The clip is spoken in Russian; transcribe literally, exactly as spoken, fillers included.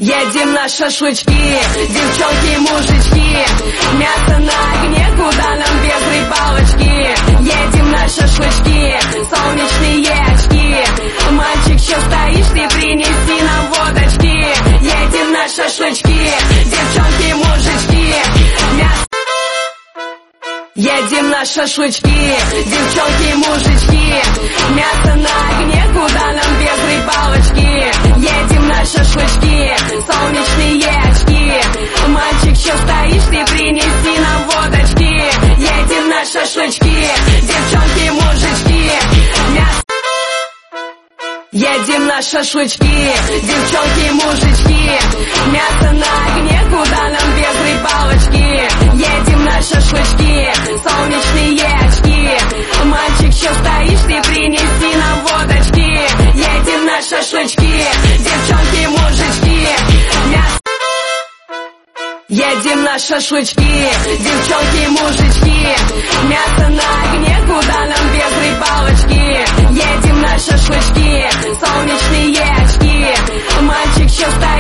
Едем на шашлычки, девчонки, мужички, мясо на огне, куда нам без рыбалочки. Едем на шашлычки, солнечные очки, мальчик, что стоишь, ты принеси нам водочки. Едем на шашлычки, девчонки, мужички, мясо. Едем на шашлычки, девчонки, мужички, мясо на огне, куда нам без рыбалочки. Едем на шашлычки, солнечные очки, мальчик, что стоишь, ты принеси нам водочки. Едем на шашлычки, девчонки, мужички, мясо. Едем на шашлычки, девчонки, мужички, мясо на огне, куда нам без рыбалочки. Едем на шашлычки, солнечные очки, мальчик, что стоишь, ты принеси нам водочки. Едем на шашлычки, девчонки, мужички, мясо. Едем на шашлычки, девчонки, мужички, мясо на огне, куда нам без рыбалочки. Едем на шашлычки, солнечные очки, мальчик, что стоишь.